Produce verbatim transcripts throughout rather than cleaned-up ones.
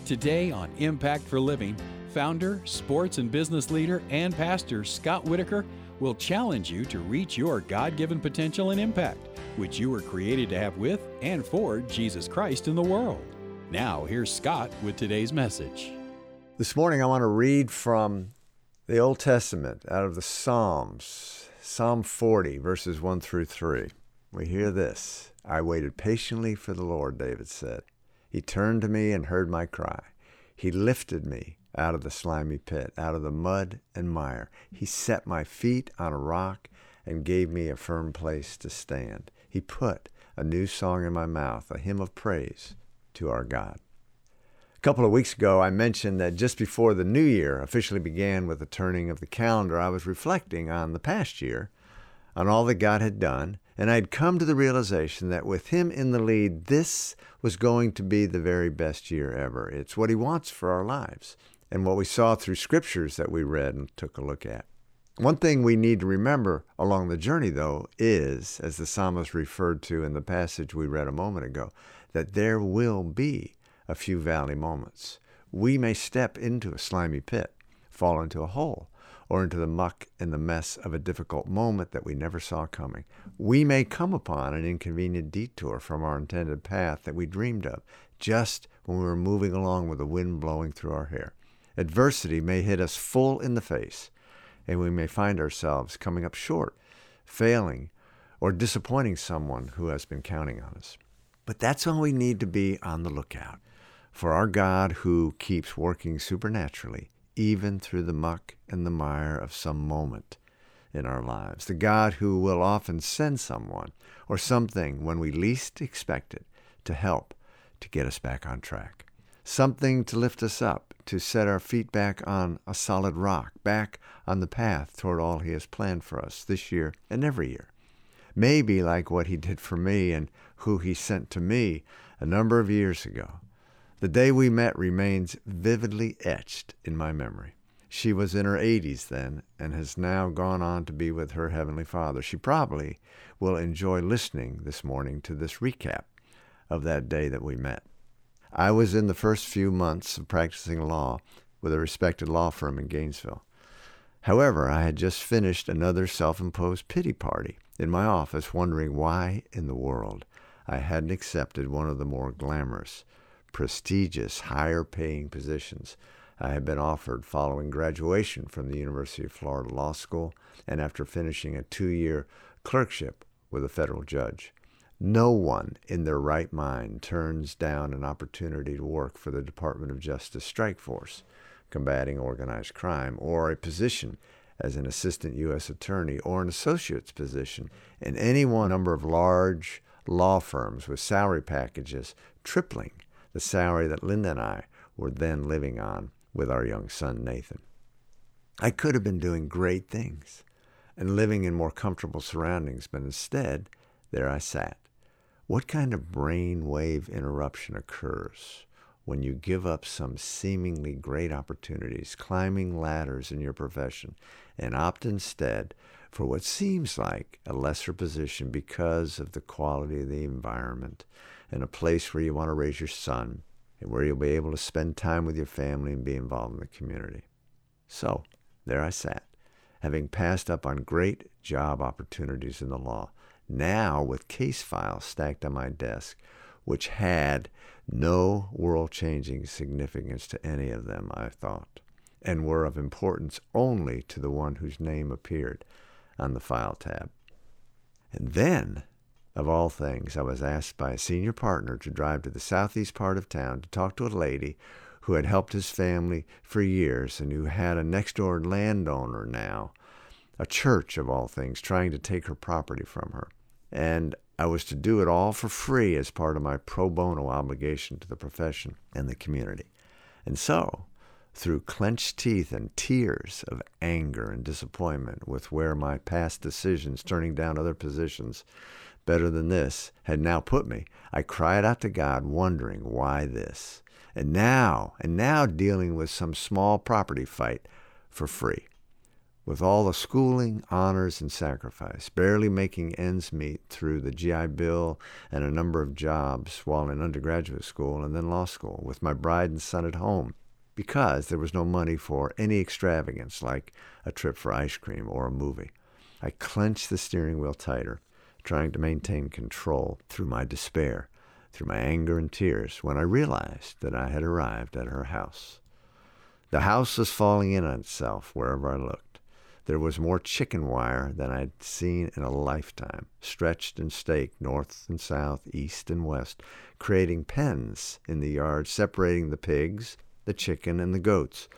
Today on Impact for Living, founder, sports and business leader, and pastor Scott Whitaker will challenge you to reach your God-given potential and impact, which you were created to have with and for Jesus Christ in the world. Now, here's Scott with today's message. This morning, I want to read from the Old Testament out of the Psalms, Psalm forty, verses one through three. We hear this: I waited patiently for the Lord, David said. He turned to me and heard my cry. He lifted me out of the slimy pit, out of the mud and mire. He set my feet on a rock and gave me a firm place to stand. He put a new song in my mouth, a hymn of praise to our God. A couple of weeks ago, I mentioned that just before the new year officially began with the turning of the calendar, I was reflecting on the past year, on all that God had done, and I had come to the realization that with Him in the lead, this was going to be the very best year ever. It's what He wants for our lives, and what we saw through scriptures that we read and took a look at. One thing we need to remember along the journey, though, is, as the psalmist referred to in the passage we read a moment ago, that there will be a few valley moments. We may step into a slimy pit, fall into a hole, or into the muck and the mess of a difficult moment that we never saw coming. We may come upon an inconvenient detour from our intended path that we dreamed of, just when we were moving along with the wind blowing through our hair. Adversity may hit us full in the face, and we may find ourselves coming up short, failing, or disappointing someone who has been counting on us. But that's when we need to be on the lookout for our God who keeps working supernaturally, even through the muck and the mire of some moment in our lives. The God who will often send someone or something when we least expect it to help to get us back on track. Something to lift us up, to set our feet back on a solid rock, back on the path toward all He has planned for us this year and every year. Maybe like what He did for me and who He sent to me a number of years ago. The day we met remains vividly etched in my memory. She was in her eighties then and has now gone on to be with her Heavenly Father. She probably will enjoy listening this morning to this recap of that day that we met. I was in the first few months of practicing law with a respected law firm in Gainesville. However, I had just finished another self-imposed pity party in my office, wondering why in the world I hadn't accepted one of the more glamorous, prestigious, higher-paying positions I had been offered following graduation from the University of Florida Law School and after finishing a two-year clerkship with a federal judge. No one in their right mind turns down an opportunity to work for the Department of Justice Strike Force, combating organized crime, or a position as an assistant U S attorney or an associate's position in any one number of large law firms with salary packages tripling the salary that Linda and I were then living on with our young son, Nathan. I could have been doing great things and living in more comfortable surroundings, but instead, there I sat. What kind of brainwave interruption occurs when you give up some seemingly great opportunities, climbing ladders in your profession, and opt instead for what seems like a lesser position because of the quality of the environment and a place where you want to raise your son and where you'll be able to spend time with your family and be involved in the community? So there I sat, having passed up on great job opportunities in the law, now with case files stacked on my desk, which had no world-changing significance to any of them, I thought, and were of importance only to the one whose name appeared on the file tab. And then, of all things, I was asked by a senior partner to drive to the southeast part of town to talk to a lady who had helped his family for years and who had a next-door landowner now, a church of all things, trying to take her property from her. And I was to do it all for free as part of my pro bono obligation to the profession and the community. And so, through clenched teeth and tears of anger and disappointment with where my past decisions turning down other positions better than this had now put me, I cried out to God, wondering why this, and now, and now dealing with some small property fight for free. With all the schooling, honors, and sacrifice, barely making ends meet through the G I Bill and a number of jobs while in undergraduate school and then law school, with my bride and son at home, because there was no money for any extravagance like a trip for ice cream or a movie. I clenched the steering wheel tighter, trying to maintain control through my despair, through my anger and tears, when I realized that I had arrived at her house. The house was falling in on itself wherever I looked. There was more chicken wire than I'd seen in a lifetime, stretched and staked north and south, east and west, creating pens in the yard, separating the pigs, the chicken, and the goats,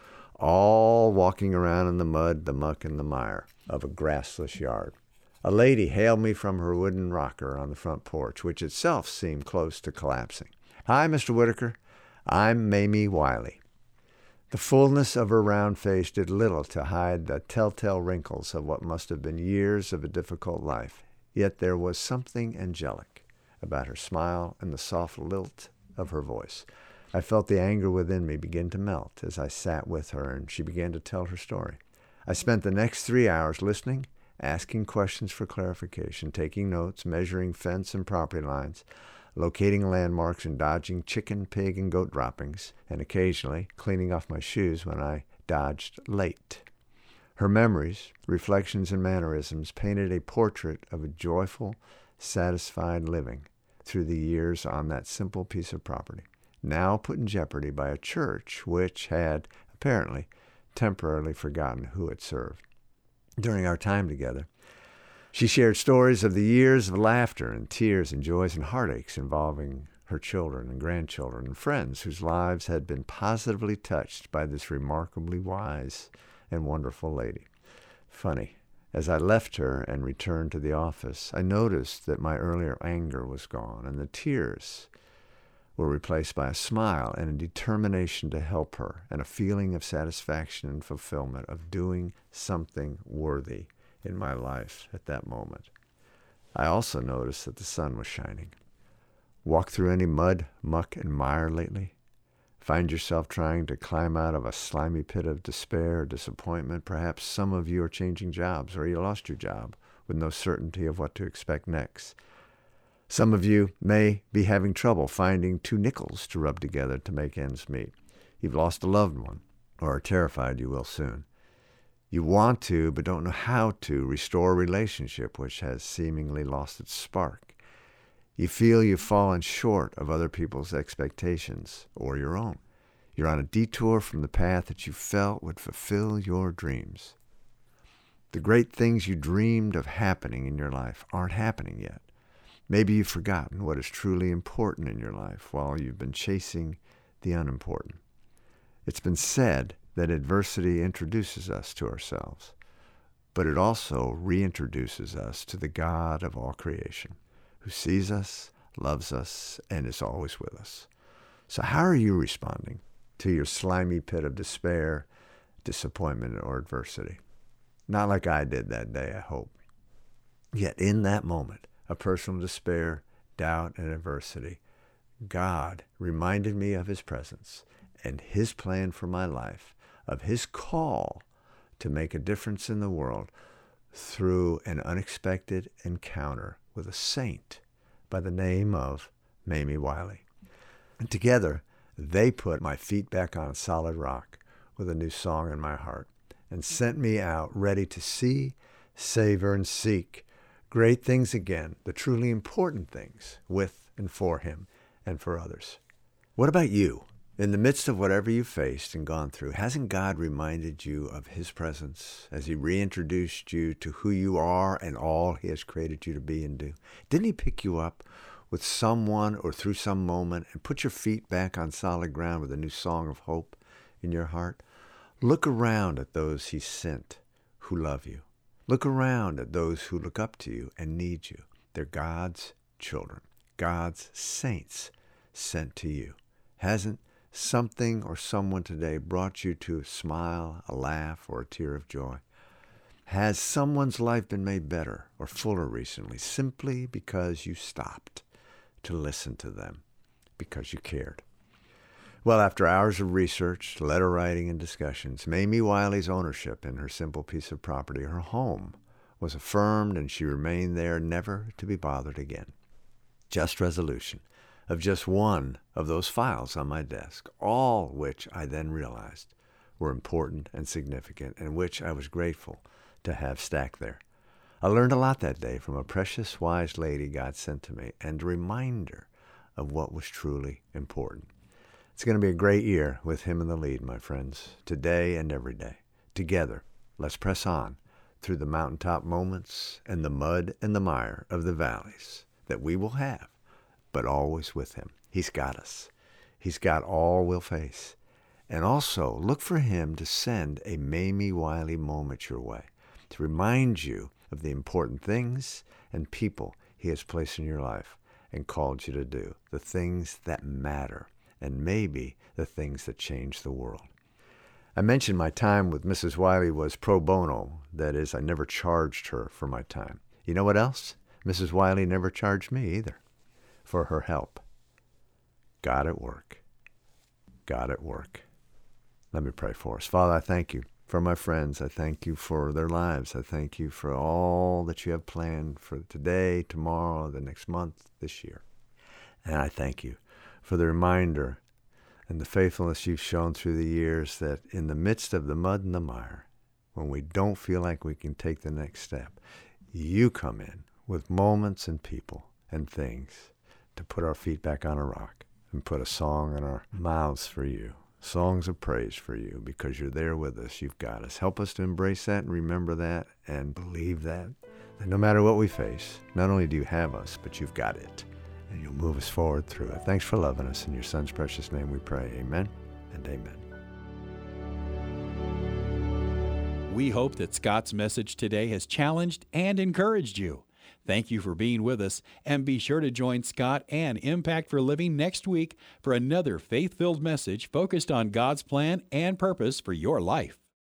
all walking around in the mud, the muck, and the mire of a grassless yard. A lady hailed me from her wooden rocker on the front porch, which itself seemed close to collapsing. "Hi, Mister Whitaker. I'm Mamie Wiley." The fullness of her round face did little to hide the telltale wrinkles of what must have been years of a difficult life, yet there was something angelic about her smile and the soft lilt of her voice. I felt the anger within me begin to melt as I sat with her and she began to tell her story. I spent the next three hours listening, asking questions for clarification, taking notes, measuring fence and property lines, locating landmarks and dodging chicken, pig, and goat droppings, and occasionally cleaning off my shoes when I dodged late. Her memories, reflections, and mannerisms painted a portrait of a joyful, satisfied living through the years on that simple piece of property, now put in jeopardy by a church which had, apparently, temporarily forgotten who it served. During our time together, she shared stories of the years of laughter and tears and joys and heartaches involving her children and grandchildren and friends whose lives had been positively touched by this remarkably wise and wonderful lady. Funny, as I left her and returned to the office, I noticed that my earlier anger was gone and the tears were replaced by a smile and a determination to help her and a feeling of satisfaction and fulfillment of doing something worthy in my life at that moment. I also noticed that the sun was shining. Walk through any mud, muck, and mire lately? Find yourself trying to climb out of a slimy pit of despair or disappointment? Perhaps some of you are changing jobs or you lost your job with no certainty of what to expect next. Some of you may be having trouble finding two nickels to rub together to make ends meet. You've lost a loved one or are terrified you will soon. You want to, but don't know how to, restore a relationship which has seemingly lost its spark. You feel you've fallen short of other people's expectations or your own. You're on a detour from the path that you felt would fulfill your dreams. The great things you dreamed of happening in your life aren't happening yet. Maybe you've forgotten what is truly important in your life while you've been chasing the unimportant. It's been said that adversity introduces us to ourselves, but it also reintroduces us to the God of all creation, who sees us, loves us, and is always with us. So how are you responding to your slimy pit of despair, disappointment, or adversity? Not like I did that day, I hope. Yet in that moment of personal despair, doubt, and adversity, God reminded me of his presence and his plan for my life, of his call to make a difference in the world through an unexpected encounter with a saint by the name of Mamie Wiley. And together, they put my feet back on solid rock with a new song in my heart and sent me out ready to see, savor, and seek great things again, the truly important things with and for him and for others. What about you? In the midst of whatever you faced and gone through, hasn't God reminded you of his presence as he reintroduced you to who you are and all he has created you to be and do? Didn't he pick you up with someone or through some moment and put your feet back on solid ground with a new song of hope in your heart? Look around at those he sent who love you. Look around at those who look up to you and need you. They're God's children, God's saints sent to you. Hasn't something or someone today brought you to a smile, a laugh, or a tear of joy? Has someone's life been made better or fuller recently simply because you stopped to listen to them, because you cared? Well, after hours of research, letter writing, and discussions, Mamie Wiley's ownership in her simple piece of property, her home, was affirmed, and she remained there never to be bothered again. Just resolution of just one of those files on my desk, all which I then realized were important and significant, and which I was grateful to have stacked there. I learned a lot that day from a precious, wise lady God sent to me, and a reminder of what was truly important. It's going to be a great year with him in the lead, my friends, today and every day. Together, let's press on through the mountaintop moments and the mud and the mire of the valleys that we will have, but always with him. He's got us. He's got all we'll face. And also, look for him to send a Mamie Wiley moment your way to remind you of the important things and people he has placed in your life and called you to do, the things that matter, and maybe the things that change the world. I mentioned my time with Missus Wiley was pro bono. That is, I never charged her for my time. You know what else? Missus Wiley never charged me either for her help. God at work. God at work. Let me pray for us. Father, I thank you for my friends. I thank you for their lives. I thank you for all that you have planned for today, tomorrow, the next month, this year. And I thank you for the reminder and the faithfulness you've shown through the years that in the midst of the mud and the mire, when we don't feel like we can take the next step, you come in with moments and people and things to put our feet back on a rock and put a song in our mouths for you. Songs of praise for you because you're there with us. You've got us. Help us to embrace that and remember that and believe that, that no matter what we face, not only do you have us, but you've got it, and you'll move us forward through it. Thanks for loving us. In your Son's precious name we pray. Amen and amen. We hope that Scott's message today has challenged and encouraged you. Thank you for being with us, and be sure to join Scott and Impact for Living next week for another faith-filled message focused on God's plan and purpose for your life.